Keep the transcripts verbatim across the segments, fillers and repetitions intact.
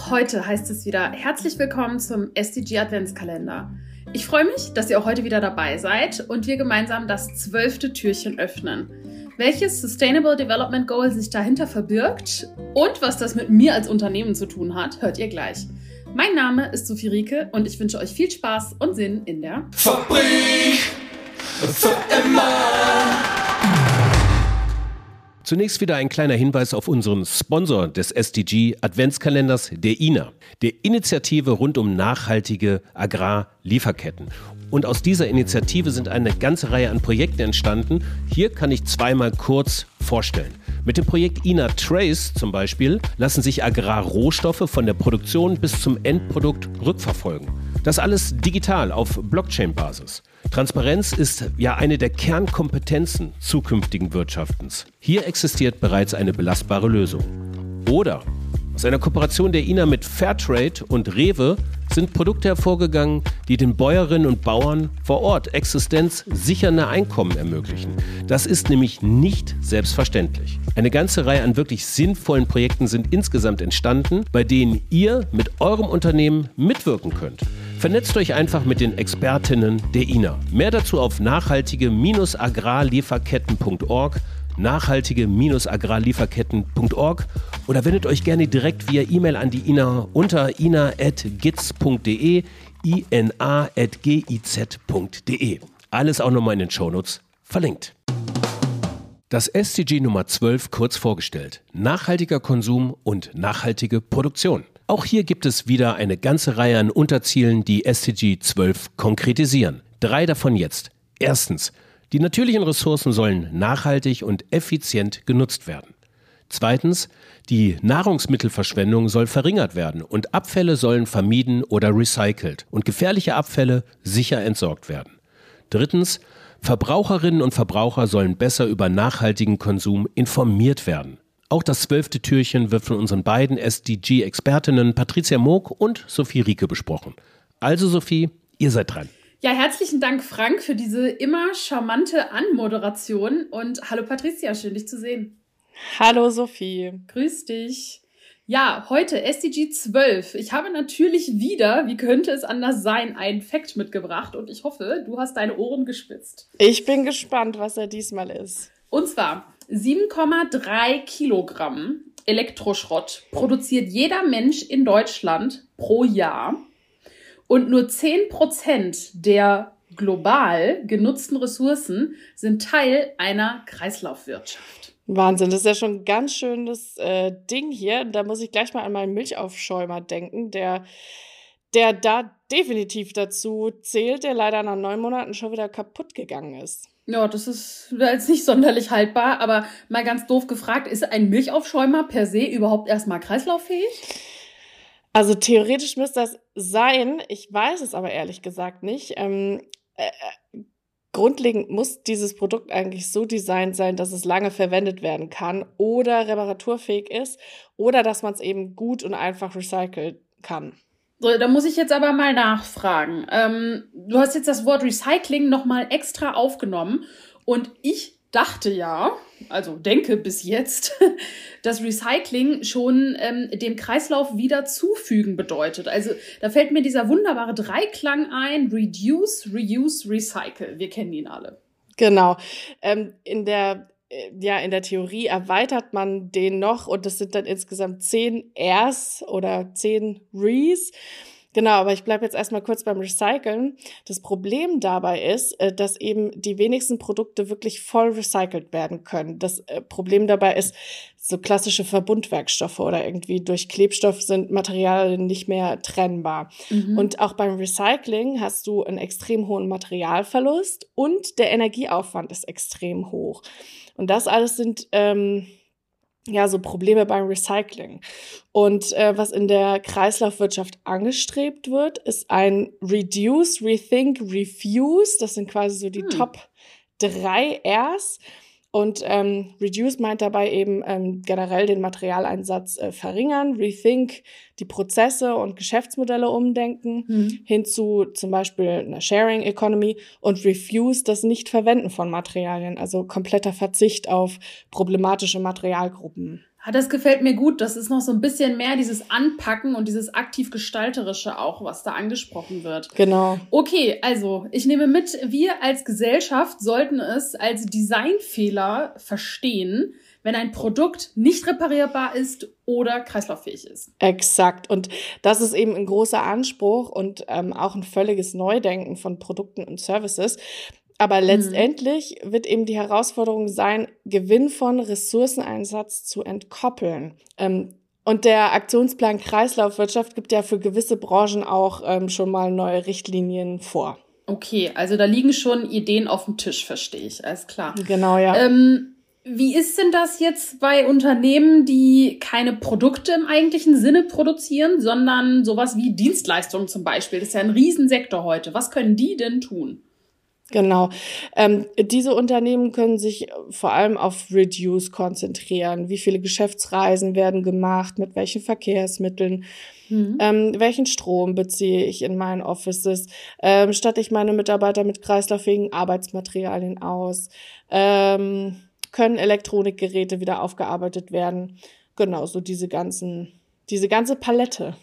Auch heute heißt es wieder herzlich willkommen zum S D G Adventskalender. Ich freue mich, dass ihr auch heute wieder dabei seid und wir gemeinsam das zwölfte Türchen öffnen. Welches Sustainable Development Goal sich dahinter verbirgt und was das mit mir als Unternehmen zu tun hat, hört ihr gleich. Mein Name ist Sophie Rieke und ich wünsche euch viel Spaß und Sinn in der Fabrik für immer. Zunächst wieder ein kleiner Hinweis auf unseren Sponsor des S D G Adventskalenders, der I N A, der Initiative rund um nachhaltige Agrarlieferketten. Und aus dieser Initiative sind eine ganze Reihe an Projekten entstanden. Hier kann ich zweimal kurz vorstellen. Mit dem Projekt I N A Trace zum Beispiel lassen sich Agrarrohstoffe von der Produktion bis zum Endprodukt rückverfolgen. Das alles digital auf Blockchain-Basis. Transparenz ist ja eine der Kernkompetenzen zukünftigen Wirtschaftens. Hier existiert bereits eine belastbare Lösung. Oder aus einer Kooperation der I N A mit Fairtrade und Rewe sind Produkte hervorgegangen, die den Bäuerinnen und Bauern vor Ort existenzsichernde Einkommen ermöglichen. Das ist nämlich nicht selbstverständlich. Eine ganze Reihe an wirklich sinnvollen Projekten sind insgesamt entstanden, bei denen ihr mit eurem Unternehmen mitwirken könnt. Vernetzt euch einfach mit den Expertinnen der I N A. Mehr dazu auf nachhaltige Agrarlieferketten punkt org, nachhaltige Agrarlieferketten punkt org oder wendet euch gerne direkt via E-Mail an die I N A unter ina at giz punkt de, ina at giz punkt de. Alles auch nochmal in den Shownotes verlinkt. Das S D G Nummer zwölf kurz vorgestellt. Nachhaltiger Konsum und nachhaltige Produktion. Auch hier gibt es wieder eine ganze Reihe an Unterzielen, die S D G zwölf konkretisieren. Drei davon jetzt. Erstens, die natürlichen Ressourcen sollen nachhaltig und effizient genutzt werden. Zweitens, die Nahrungsmittelverschwendung soll verringert werden und Abfälle sollen vermieden oder recycelt und gefährliche Abfälle sicher entsorgt werden. Drittens, Verbraucherinnen und Verbraucher sollen besser über nachhaltigen Konsum informiert werden. Auch das zwölfte Türchen wird von unseren beiden S D G-Expertinnen Patricia Moog und Sophie Rieke besprochen. Also Sophie, ihr seid dran. Ja, herzlichen Dank, Frank, für diese immer charmante Anmoderation und hallo Patricia, schön dich zu sehen. Hallo Sophie. Grüß dich. Ja, heute S D G zwölf. Ich habe natürlich wieder, wie könnte es anders sein, einen Fact mitgebracht und ich hoffe, du hast deine Ohren gespitzt. Ich bin gespannt, was er diesmal ist. Und zwar sieben Komma drei Kilogramm Elektroschrott produziert jeder Mensch in Deutschland pro Jahr. Und nur zehn Prozent der global genutzten Ressourcen sind Teil einer Kreislaufwirtschaft. Wahnsinn, das ist ja schon ein ganz schönes äh, Ding hier. Da muss ich gleich mal an meinen Milchaufschäumer denken, der, der da definitiv dazu zählt, der leider nach neun Monaten schon wieder kaputt gegangen ist. Ja, das ist jetzt nicht sonderlich haltbar, aber mal ganz doof gefragt, ist ein Milchaufschäumer per se überhaupt erstmal kreislauffähig? Also theoretisch müsste das sein, ich weiß es aber ehrlich gesagt nicht. Ähm, äh, grundlegend muss dieses Produkt eigentlich so designt sein, dass es lange verwendet werden kann oder reparaturfähig ist oder dass man es eben gut und einfach recyceln kann. So, da muss ich jetzt aber mal nachfragen. Ähm, du hast jetzt das Wort Recycling nochmal extra aufgenommen und ich dachte ja, also denke bis jetzt, dass Recycling schon ähm, dem Kreislauf wieder zufügen bedeutet. Also da fällt mir dieser wunderbare Dreiklang ein, Reduce, Reuse, Recycle. Wir kennen ihn alle. Genau. Ähm, in der Ja, in der Theorie erweitert man den noch und das sind dann insgesamt zehn Rs oder zehn Res. Genau, aber ich bleibe jetzt erstmal kurz beim Recyceln. Das Problem dabei ist, dass eben die wenigsten Produkte wirklich voll recycelt werden können. Das Problem dabei ist, so klassische Verbundwerkstoffe oder irgendwie durch Klebstoff sind Materialien nicht mehr trennbar. Mhm. Und auch beim Recycling hast du einen extrem hohen Materialverlust und der Energieaufwand ist extrem hoch. Und das alles sind ähm, ja so Probleme beim Recycling. Und äh, was in der Kreislaufwirtschaft angestrebt wird, ist ein Reduce, Rethink, Refuse. Das sind quasi so die hm. Top drei Rs. Und ähm, Reduce meint dabei eben ähm, generell den Materialeinsatz äh, verringern, Rethink die Prozesse und Geschäftsmodelle umdenken, mhm. hin zu zum Beispiel einer Sharing Economy und Refuse das Nicht-Verwenden von Materialien, also kompletter Verzicht auf problematische Materialgruppen. Ja, das gefällt mir gut. Das ist noch so ein bisschen mehr dieses Anpacken und dieses aktiv-gestalterische auch, was da angesprochen wird. Genau. Okay, also ich nehme mit, wir als Gesellschaft sollten es als Designfehler verstehen, wenn ein Produkt nicht reparierbar ist oder kreislauffähig ist. Exakt. Und das ist eben ein großer Anspruch und ähm, auch ein völliges Neudenken von Produkten und Services. Aber letztendlich mhm. wird eben die Herausforderung sein, Gewinn von Ressourceneinsatz zu entkoppeln. Ähm, und der Aktionsplan Kreislaufwirtschaft gibt ja für gewisse Branchen auch ähm, schon mal neue Richtlinien vor. Okay, also da liegen schon Ideen auf dem Tisch, verstehe ich. Alles klar. Genau, ja. Ähm, wie ist denn das jetzt bei Unternehmen, die keine Produkte im eigentlichen Sinne produzieren, sondern sowas wie Dienstleistungen zum Beispiel? Das ist ja ein Riesensektor heute. Was können die denn tun? Genau. Ähm, diese Unternehmen können sich vor allem auf Reduce konzentrieren. Wie viele Geschäftsreisen werden gemacht, mit welchen Verkehrsmitteln, mhm. ähm, welchen Strom beziehe ich in meinen Offices, ähm, statte ich meine Mitarbeiter mit kreislauffähigen Arbeitsmaterialien aus, ähm, können Elektronikgeräte wieder aufgearbeitet werden. Genau, so diese ganzen, diese ganze Palette.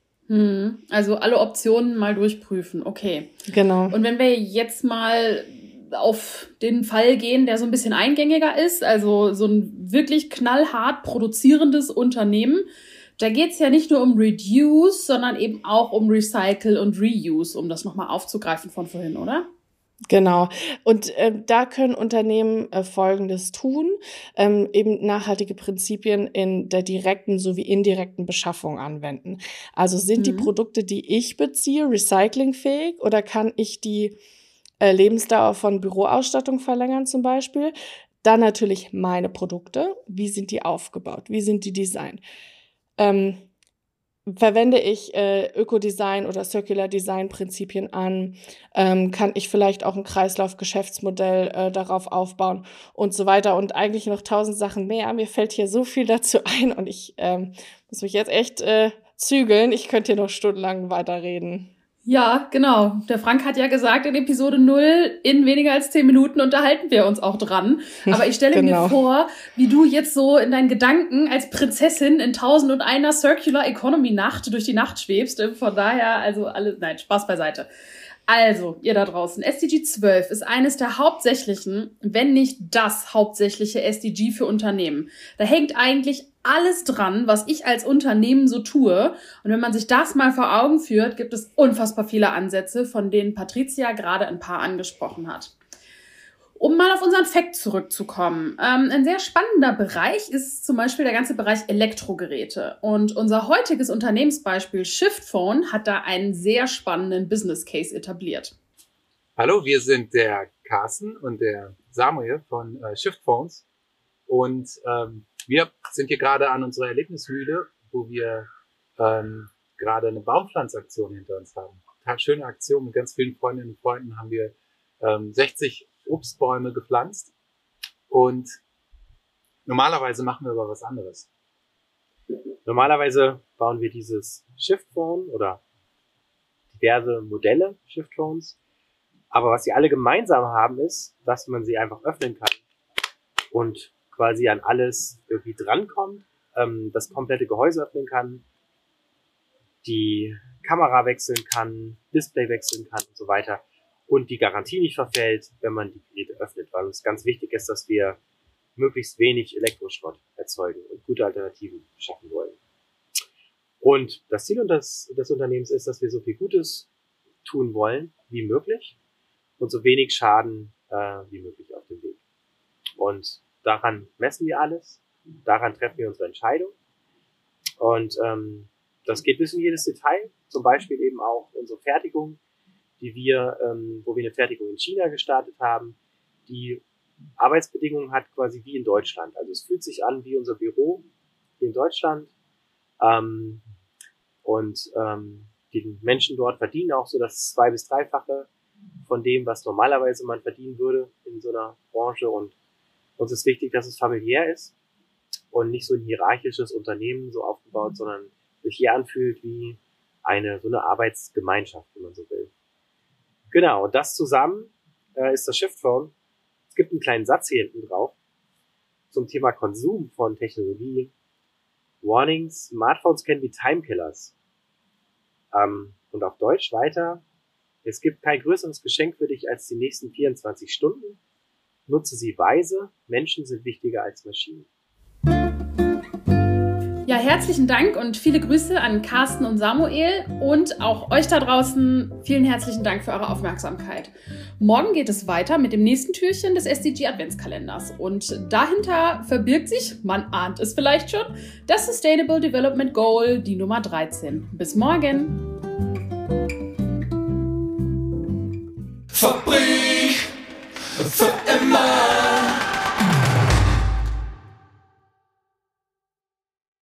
Also alle Optionen mal durchprüfen, okay. Genau. Und wenn wir jetzt mal auf den Fall gehen, der so ein bisschen eingängiger ist, also so ein wirklich knallhart produzierendes Unternehmen, da geht's ja nicht nur um Reduce, sondern eben auch um Recycle und Reuse, um das nochmal aufzugreifen von vorhin, oder? Genau. Und äh, da können Unternehmen äh, Folgendes tun, ähm, eben nachhaltige Prinzipien in der direkten sowie indirekten Beschaffung anwenden. Also sind mhm. die Produkte, die ich beziehe, recyclingfähig oder kann ich die äh, Lebensdauer von Büroausstattung verlängern zum Beispiel? Dann natürlich meine Produkte. Wie sind die aufgebaut? Wie sind die designt? Ähm, Verwende ich äh, Ökodesign oder Circular Design Prinzipien an, ähm, kann ich vielleicht auch ein Kreislauf-Geschäftsmodell äh, darauf aufbauen und so weiter und eigentlich noch tausend Sachen mehr. Mir fällt hier so viel dazu ein und ich ähm, muss mich jetzt echt äh, zügeln. Ich könnte hier noch stundenlang weiterreden. Ja, genau. Der Frank hat ja gesagt, in Episode null, in weniger als zehn Minuten unterhalten wir uns auch dran. Aber ich stelle genau. mir vor, wie du jetzt so in deinen Gedanken als Prinzessin in tausend und einer Circular Economy Nacht durch die Nacht schwebst. Von daher, also alle, nein, Spaß beiseite. Also, ihr da draußen, S D G zwölf ist eines der hauptsächlichen, wenn nicht das hauptsächliche S D G für Unternehmen. Da hängt eigentlich alles dran, was ich als Unternehmen so tue. Und wenn man sich das mal vor Augen führt, gibt es unfassbar viele Ansätze, von denen Patricia gerade ein paar angesprochen hat. Um mal auf unseren Fact zurückzukommen. Ähm, ein sehr spannender Bereich ist zum Beispiel der ganze Bereich Elektrogeräte. Und unser heutiges Unternehmensbeispiel Shiftphone hat da einen sehr spannenden Business Case etabliert. Hallo, wir sind der Carsten und der Samuel von äh, Shiftphones. Und ähm, wir sind hier gerade an unserer Erlebnismühle, wo wir ähm, gerade eine Baumpflanzaktion hinter uns haben. Total schöne Aktion mit ganz vielen Freundinnen und Freunden haben wir ähm, sechzig Obstbäume gepflanzt und normalerweise machen wir aber was anderes. Normalerweise bauen wir dieses Shiftphone oder diverse Modelle Shiftphones, aber was sie alle gemeinsam haben ist, dass man sie einfach öffnen kann und quasi an alles irgendwie drankommt, ähm, das komplette Gehäuse öffnen kann, die Kamera wechseln kann, Display wechseln kann und so weiter. Und die Garantie nicht verfällt, wenn man die Geräte öffnet, weil uns ganz wichtig ist, dass wir möglichst wenig Elektroschrott erzeugen und gute Alternativen schaffen wollen. Und das Ziel des, des Unternehmens ist, dass wir so viel Gutes tun wollen wie möglich und so wenig Schaden äh, wie möglich auf dem Weg. Und daran messen wir alles, daran treffen wir unsere Entscheidung. Und ähm, das geht bis in jedes Detail, zum Beispiel eben auch unsere Fertigung, die wir, ähm, wo wir eine Fertigung in China gestartet haben, die Arbeitsbedingungen hat quasi wie in Deutschland. Also es fühlt sich an wie unser Büro hier in Deutschland. Ähm, und ähm, die Menschen dort verdienen auch so das zwei- bis dreifache von dem, was normalerweise man verdienen würde in so einer Branche. Und uns ist wichtig, dass es familiär ist und nicht so ein hierarchisches Unternehmen so aufgebaut, sondern sich hier anfühlt wie eine so eine Arbeitsgemeinschaft, wenn man so will. Genau, und das zusammen äh, ist das Shiftphone. Es gibt einen kleinen Satz hier hinten drauf zum Thema Konsum von Technologie. Warning, Smartphones can be time killers. Ähm, und auf Deutsch weiter, es gibt kein größeres Geschenk für dich als die nächsten vierundzwanzig Stunden. Nutze sie weise, Menschen sind wichtiger als Maschinen. Ja, herzlichen Dank und viele Grüße an Carsten und Samuel und auch euch da draußen. Vielen herzlichen Dank für eure Aufmerksamkeit. Morgen geht es weiter mit dem nächsten Türchen des S D G Adventskalenders und dahinter verbirgt sich, man ahnt es vielleicht schon, das Sustainable Development Goal, die Nummer dreizehn. Bis morgen! Fabrik für immer.